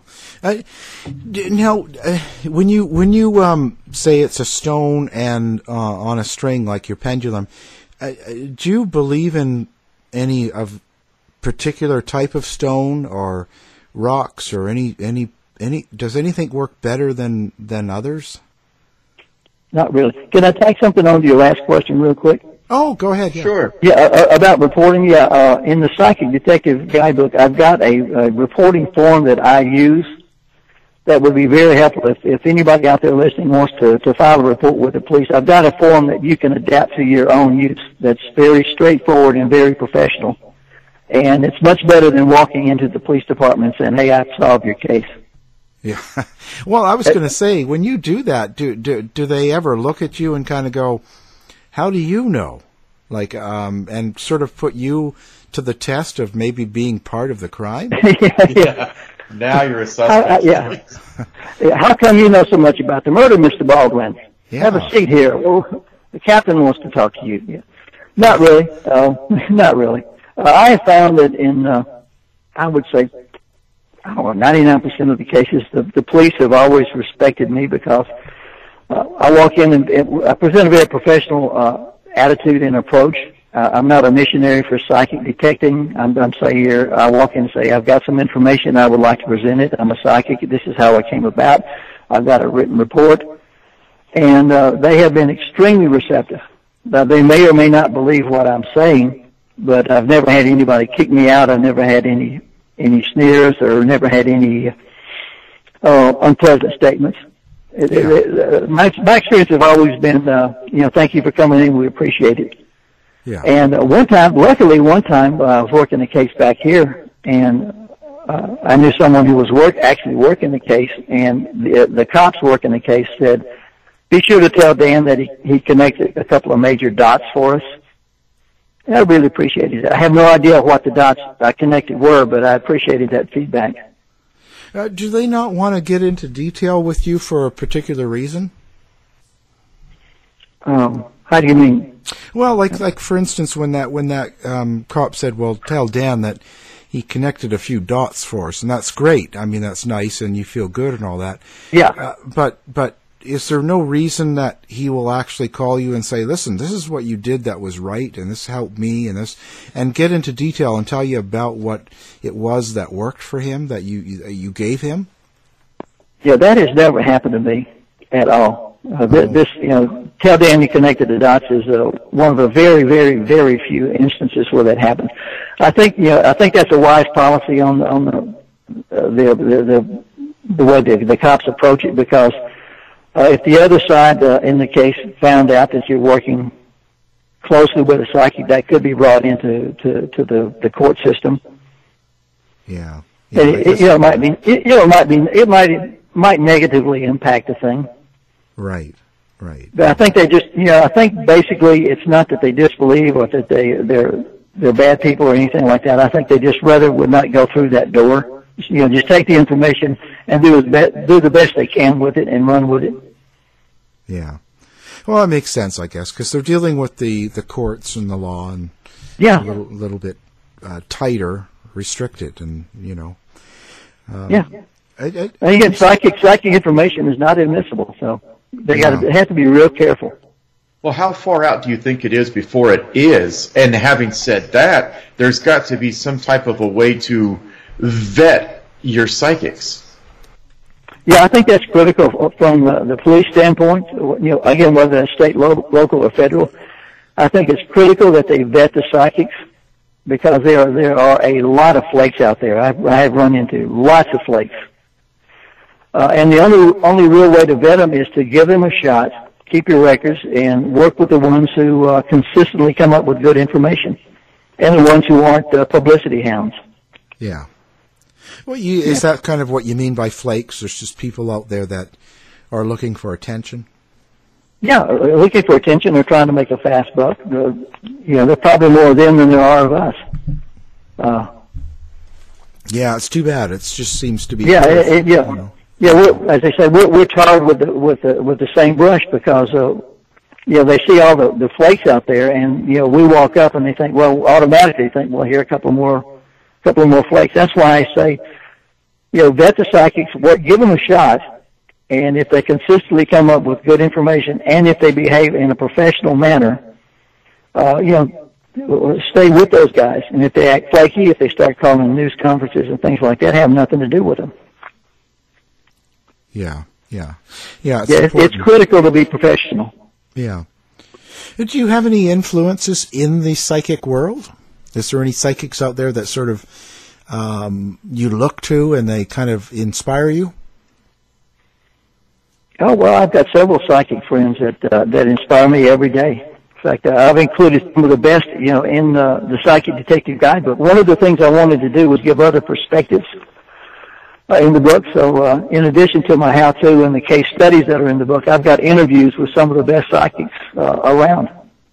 Now, when you say it's a stone and on a string like your pendulum, do you believe in any of particular type of stone or rocks or any? Does anything work better than others? Not really. Can I tack something on to your last question real quick? Oh, go ahead. Yeah. Sure. Yeah, about reporting. Yeah, in the Psychic Detective Guidebook, I've got a reporting form that I use that would be very helpful if anybody out there listening wants to file a report with the police. I've got a form that you can adapt to your own use that's very straightforward and very professional. And it's much better than walking into the police department and saying, "Hey, I've solved your case." Yeah. Well, I was going to say, when you do that, do they ever look at you and kind of go, "How do you know?" Like, and sort of put you to the test of maybe being part of the crime? Yeah. Now you're a suspect. How come you know so much about the murder, Mr. Baldwin? Yeah. Have a seat here. Well, the captain wants to talk to you. Yeah. Not really. Not really. I have found that in, I would say, 99% of the cases, the police have always respected me because I walk in and I present a very professional attitude and approach. I'm not a missionary for psychic detecting. I'm say here, I walk in and say, "I've got some information, I would like to present it. I'm a psychic. This is how I came about. I've got a written report." And they have been extremely receptive. They may or may not believe what I'm saying, but I've never had anybody kick me out. I've never had any sneers or never had any unpleasant statements. My experience has always been, "Thank you for coming in. We appreciate it." Yeah. And luckily one time I was working a case back here, and I knew someone who was actually working the case, and the cops working the case said, "Be sure to tell Dan that he connected a couple of major dots for us." And I really appreciated it. I have no idea what the dots I connected were, but I appreciated that feedback. Do they not want to get into detail with you for a particular reason? How do you mean? Well, like for instance, when that cop said, "Well, tell Dan that he connected a few dots for us," and that's great. I mean, that's nice, and you feel good and all that. Yeah. But is there no reason that he will actually call you and say, "Listen, this is what you did that was right, and this helped me, and get into detail and tell you about what it was that worked for him that you gave him"? Yeah, that has never happened to me at all. This, tell Dan you connected the dots is one of the very, very, very few instances where that happens. I think that's a wise policy on the way the cops approach it, because if the other side in the case found out that you're working closely with a psychic, that could be brought into the court system. Yeah. It might negatively impact the thing. Right. But I think they just, I think basically it's not that they disbelieve or that they're bad people or anything like that. I think they just rather would not go through that door. Just take the information and do the best they can with it and run with it. Yeah. Well, that makes sense, I guess, because they're dealing with the courts and the law and a little bit tighter, restricted, and Again, psychic information is not admissible, so they have to be real careful. Well, how far out do you think it is before it is? And having said that, there's got to be some type of a way to vet your psychics. Yeah, I think that's critical from the police standpoint. Again, whether it's state, local, or federal, I think it's critical that they vet the psychics because there are a lot of flakes out there. I have run into lots of flakes, and the only real way to vet them is to give them a shot. Keep your records and work with the ones who consistently come up with good information and the ones who aren't publicity hounds. Yeah. Well, is that kind of what you mean by flakes? There's just people out there that are looking for attention? Yeah, looking for attention or trying to make a fast buck. There are probably more of them than there are of us. Yeah, it's too bad. It just seems to be... Yeah, as I said, we're tarred with the same brush because they see all the flakes out there, and we walk up and they think, automatically think, here are a couple more flakes. That's why I say, vet the psychics, give them a shot, and if they consistently come up with good information, and if they behave in a professional manner, stay with those guys. And if they act flaky, if they start calling news conferences and things like that, have nothing to do with them. Yeah. It's critical to be professional. Yeah. Do you have any influences in the psychic world? Is there any psychics out there that sort of you look to and they kind of inspire you? Oh, well, I've got several psychic friends that inspire me every day. In fact, I've included some of the best, in the Psychic Detective Guidebook. One of the things I wanted to do was give other perspectives in the book. So in addition to my how-to and the case studies that are in the book, I've got interviews with some of the best psychics around.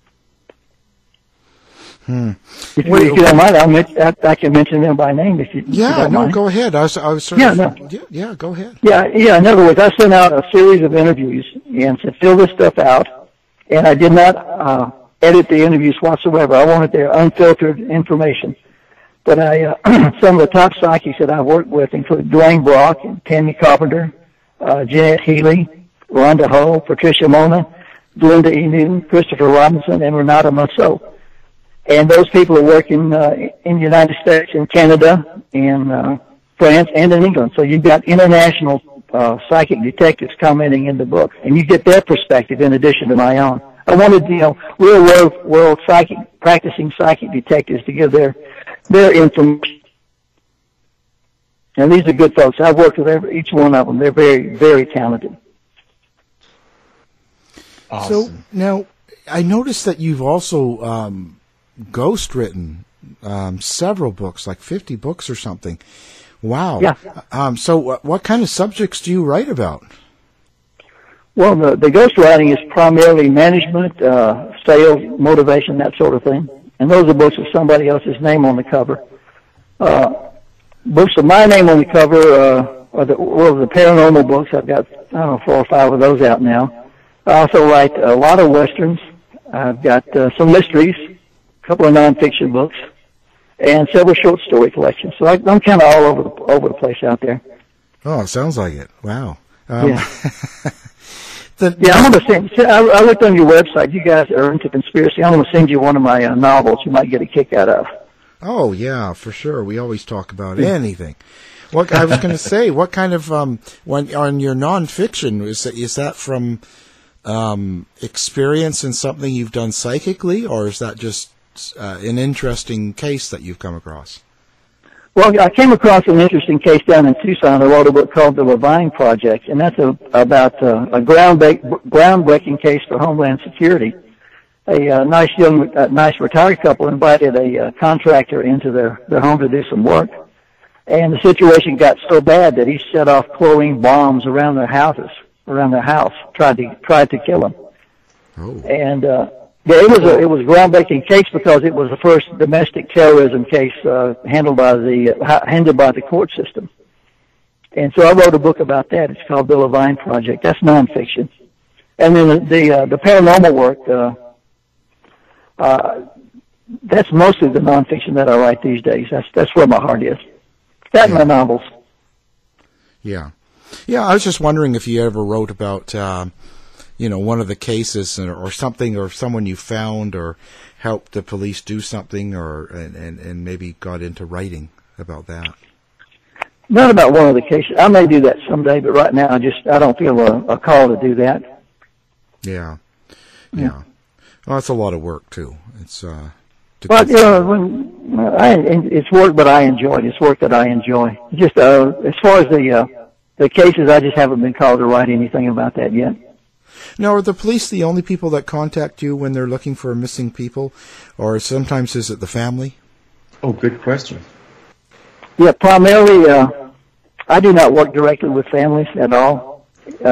If you don't mind, I can mention them by name if you don't mind. Go ahead. I was sort of... go ahead. Yeah, in other words, I sent out a series of interviews and said, fill this stuff out, and I did not edit the interviews whatsoever. I wanted their unfiltered information. But some of the top psychics that I've worked with include Dwayne Brock, Tammy Carpenter, Jeanette Healy, Rhonda Hull, Patricia Mona, Belinda E. Newton, Christopher Robinson, and Renata Musso. And those people are working in the United States, in Canada, in France, and in England. So you've got international psychic detectives commenting in the book, and you get their perspective in addition to my own. I wanted, real world practicing psychic detectives to give their information. And these are good folks. I've worked with each one of them. They're very, very talented. Awesome. So now, I noticed that you've also ghostwritten several books, like 50 books or something. Wow. Yeah. So what kind of subjects do you write about? Well, the ghostwriting is primarily management, sales, motivation, that sort of thing. And those are books with somebody else's name on the cover. Books with my name on the cover are the paranormal books. I've got, 4 or 5 of those out now. I also write a lot of westerns. I've got some mysteries, a couple of nonfiction books, and several short story collections. So I'm kind of all over the place out there. Oh, it sounds like it. Wow. Yeah. I'm going to send. I looked on your website. You guys are into conspiracy. I'm going to send you one of my novels. You might get a kick out of. Oh yeah, for sure. We always talk about anything. What I was going to say. What kind of when on your nonfiction is that from experience in something you've done psychically, or is that just an interesting case that you've come across? Well, I came across an interesting case down in Tucson. I wrote a book called The Levine Project, and that's about a groundbreaking case for Homeland Security. A nice retired couple invited a contractor into their home to do some work, and the situation got so bad that he set off chlorine bombs around their house, tried to kill them. Oh. And it was a groundbreaking case because it was the first domestic terrorism case handled by the court system. And so I wrote a book about that. It's called The Levine Project. That's nonfiction. And then the paranormal work, that's mostly the nonfiction that I write these days. That's where my heart is. That and my novels. Yeah. Yeah, I was just wondering if you ever wrote about one of the cases or something, or someone you found or helped the police do something, and maybe got into writing about that? Not about one of the cases. I may do that someday, but right now I don't feel a call to do that. Yeah. Well, it's a lot of work too. It's Well, it's work, but I enjoy it. It's work that I enjoy. Just as far as the cases, I just haven't been called to write anything about that yet. Now, are the police the only people that contact you when they're looking for missing people, or sometimes is it the family? Oh, good question. Yeah, primarily, I do not work directly with families at all.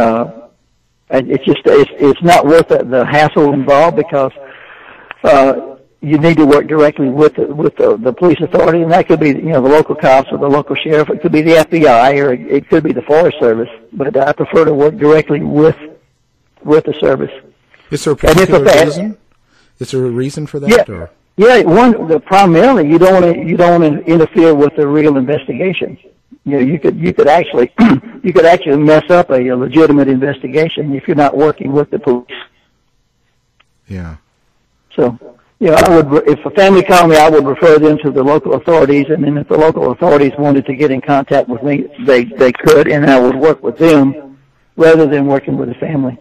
It's not worth the hassle involved, because you need to work directly with the police authority, and that could be the local cops or the local sheriff. It could be the FBI, or it could be the Forest Service. But I prefer to work directly with the service. Is there a particular reason? Is there a reason for that? Yeah. Or? Yeah, primarily you don't want to interfere with the real investigation. You could actually mess up a legitimate investigation if you're not working with the police. Yeah. So, if a family called me, I would refer them to the local authorities, and then if the local authorities wanted to get in contact with me, they could, and I would work with them rather than working with the family.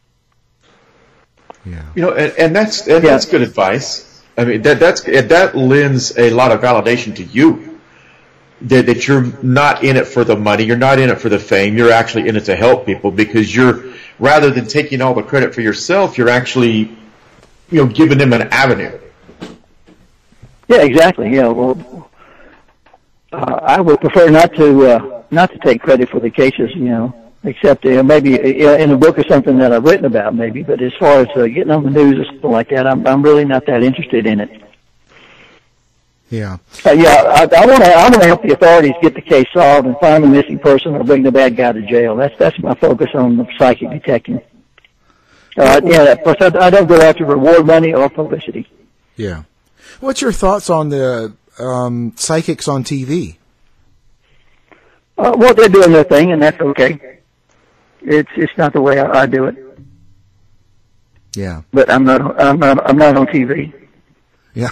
Yeah. And that's good advice. I mean, that lends a lot of validation to you, that you're not in it for the money, you're not in it for the fame, you're actually in it to help people, because rather than taking all the credit for yourself, you're actually, giving them an avenue. Yeah, exactly. Yeah, well, I would prefer not to take credit for the cases, except maybe in a book or something that I've written about, maybe. But as far as getting on the news or something like that, I'm really not that interested in it. Yeah. I want to help the authorities get the case solved and find the missing person or bring the bad guy to jail. That's my focus on the psychic detecting. Plus I don't go after reward money or publicity. Yeah. What's your thoughts on the psychics on TV? Well, they're doing their thing, and that's okay. It's not the way I do it. Yeah. But I'm not on TV. Yeah.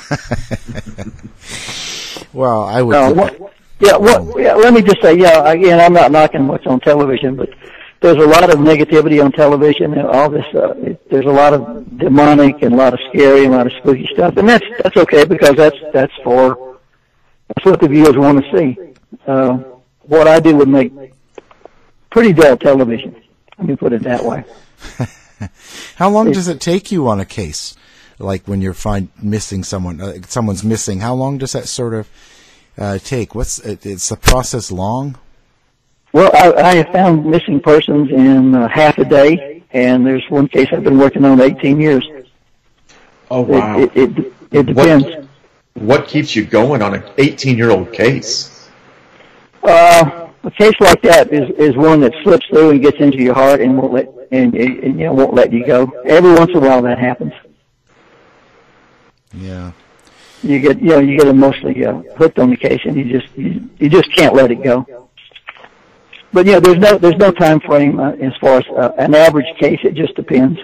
Well, I would. Let me just say, again, I'm not knocking what's on television, but there's a lot of negativity on television, and all this. There's a lot of demonic and a lot of scary and a lot of spooky stuff, and that's okay, because that's what the viewers want to see. What I do would make pretty dull television. Let me put it that way. How long does it take you on a case? Like when you're missing someone, someone's missing. How long does that sort of take? Is the process long? Well, I have found missing persons in half a day, and there's one case I've been working on 18 years. Oh, wow. It depends. What keeps you going on an 18-year-old case? A case like that is one that slips through and gets into your heart and won't let you go. Every once in a while that happens. Yeah. You get emotionally hooked on the case, and you just can't let it go. But there's no time frame as far as an average case. It just depends.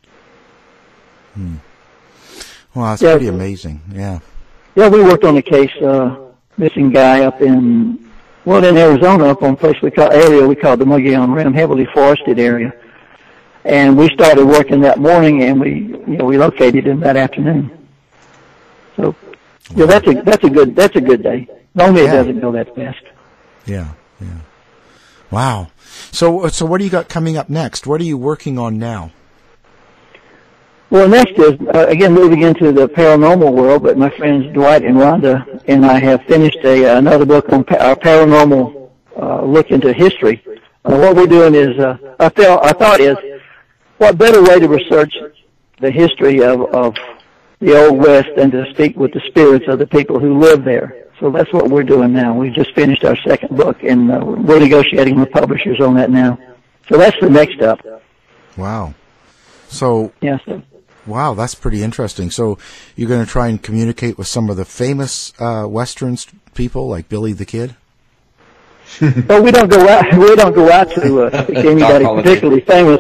Well, that's pretty amazing. Yeah. Yeah, we worked on a case, missing guy up in Arizona, up on a place we call the Mogollon Rim, heavily forested area. And we started working that morning, and we located him that afternoon. So, that's a good day. Normally it doesn't go that fast. Yeah. Wow. So what do you got coming up next? What are you working on now? Well, next is, again, moving into the paranormal world, but my friends Dwight and Rhonda and I have finished another book on our paranormal look into history. What we're doing is, I thought is, what better way to research the history of the Old West than to speak with the spirits of the people who live there. So that's what we're doing now. We just finished our second book, and we're negotiating with publishers on that now. So that's the next up. Wow. So, yes. Wow, that's pretty interesting. So you're going to try and communicate with some of the famous Western people, like Billy the Kid? Well, we don't go out to speak to anybody particularly famous.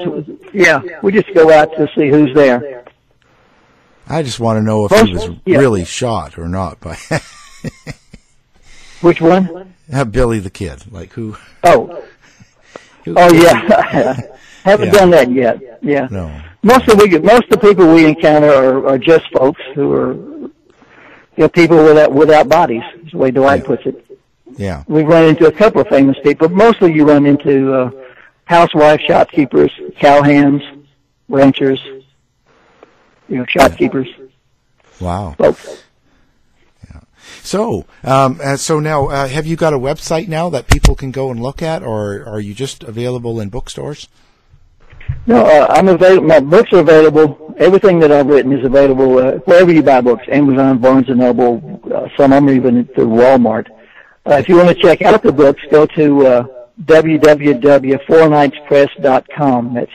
we just go out to see who's there. I just want to know if he was really shot or not by. Which one? Billy the Kid. Like who? Oh, yeah. Haven't done that yet. Yeah. No. Most of the people we encounter are just folks who are people without bodies. Is the way Dwight puts it. Yeah. We've run into a couple of famous people. Mostly you run into housewives, shopkeepers, cowhands, ranchers, shopkeepers. Wow. Folks. Yeah. So now, have you got a website now that people can go and look at, or are you just available in bookstores? No, I'm available. My books are available. Everything that I've written is available wherever you buy books. Amazon, Barnes & Noble, some of them even through Walmart. If you want to check out the books, go to www.fournightspress.com. That's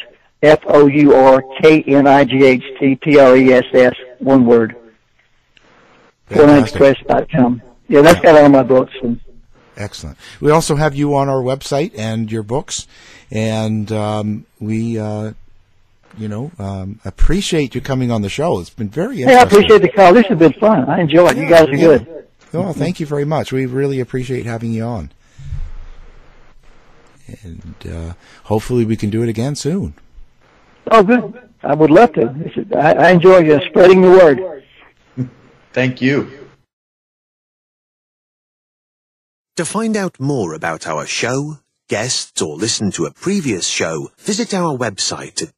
FOURKNIGHTPRESS, one word. Fournightspress.com. Yeah, that's got all my books. Excellent. We also have you on our website and your books, and we appreciate you coming on the show. It's been very interesting. Hey, I appreciate the call. This has been fun. I enjoy it. You guys are good. Oh, thank you very much. We really appreciate having you on. And hopefully we can do it again soon. Oh, good. I would love to. I enjoy spreading the word. Thank you. To find out more about our show, guests, or listen to a previous show, visit our website at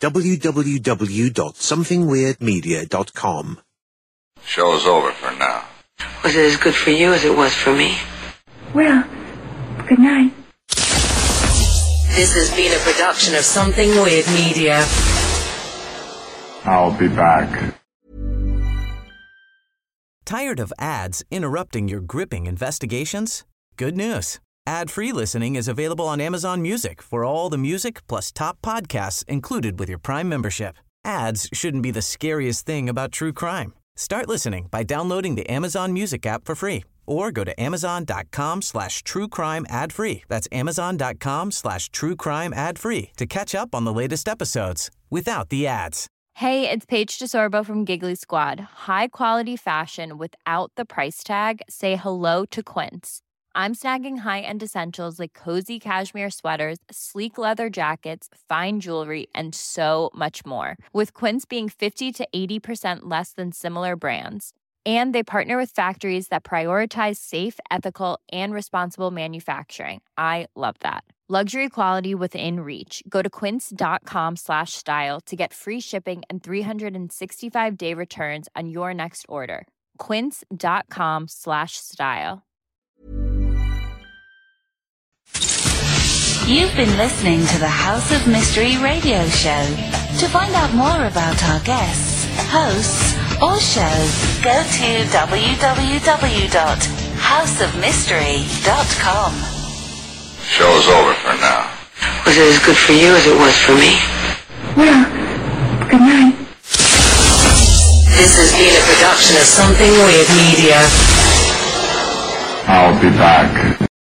www.somethingweirdmedia.com. Show's over for now. Was it as good for you as it was for me? Well, good night. This has been a production of Something Weird Media. I'll be back. Tired of ads interrupting your gripping investigations? Good news. Ad-free listening is available on Amazon Music for all the music plus top podcasts included with your Prime membership. Ads shouldn't be the scariest thing about true crime. Start listening by downloading the Amazon Music app for free or go to amazon.com/truecrime ad-free. That's amazon.com/truecrime ad-free to catch up on the latest episodes without the ads. Hey, it's Paige DeSorbo from Giggly Squad. High quality fashion without the price tag. Say hello to Quince. I'm snagging high-end essentials like cozy cashmere sweaters, sleek leather jackets, fine jewelry, and so much more. With Quince being 50 to 80% less than similar brands. And they partner with factories that prioritize safe, ethical, and responsible manufacturing. I love that. Luxury quality within reach. Go to quince.com/style to get free shipping and 365-day returns on your next order. Quince.com/style. You've been listening to the House of Mystery radio show. To find out more about our guests, hosts, or shows, go to www.houseofmystery.com. Show's over for now. Was it as good for you as it was for me? Well, good night. This has been a production of Something Weird Media. I'll be back.